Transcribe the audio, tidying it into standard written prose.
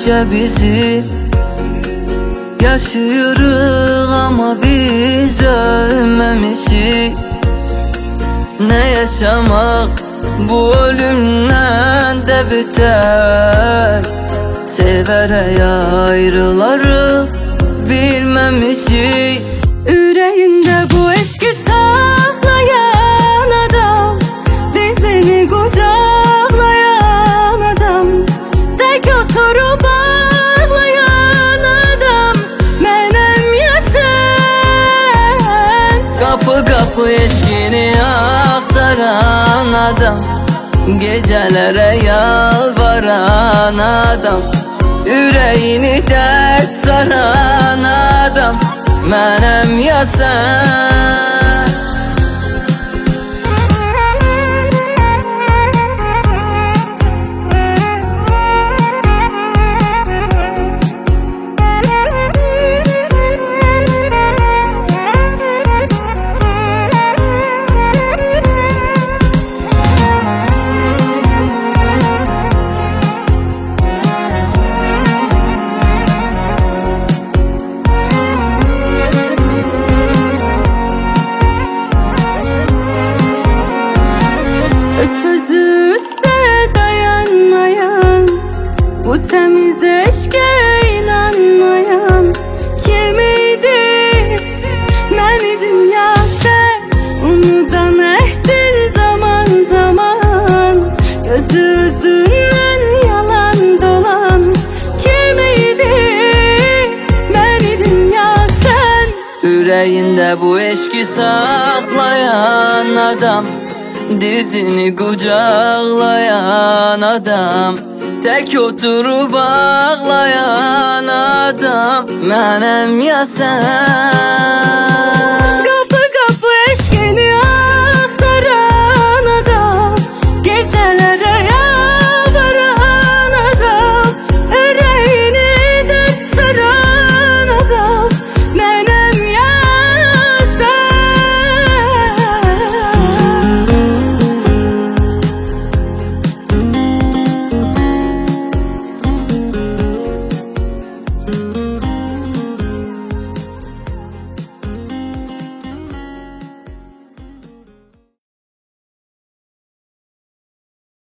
Gördükçe bizi yaşıyoruz ama biz ölmemişik. Ne yaşamak bu ölümden de beter, severe ayrıları bilmemişik. Yüreğinde bu eşki saklayan adam, dizini kucaklayan adam, tek oturup ağlayan adam benim ya sen. Kapı kapı eşkini aktaran adam, gecelere yalvaran adam, yüreğini dert saran adam benim ya sen. Sözü üstüne dayanmayan, bu temiz eşke inanmayan kimiydi? Ben idim ya sen, unudan ettin zaman zaman. Gözü yüzünden yalan dolan kimiydi? Ben idim ya sen. Yüreğinde bu eşki saklayan adam, dizini kucaklayan adam, tek oturup ağlayan adam benim ya sen.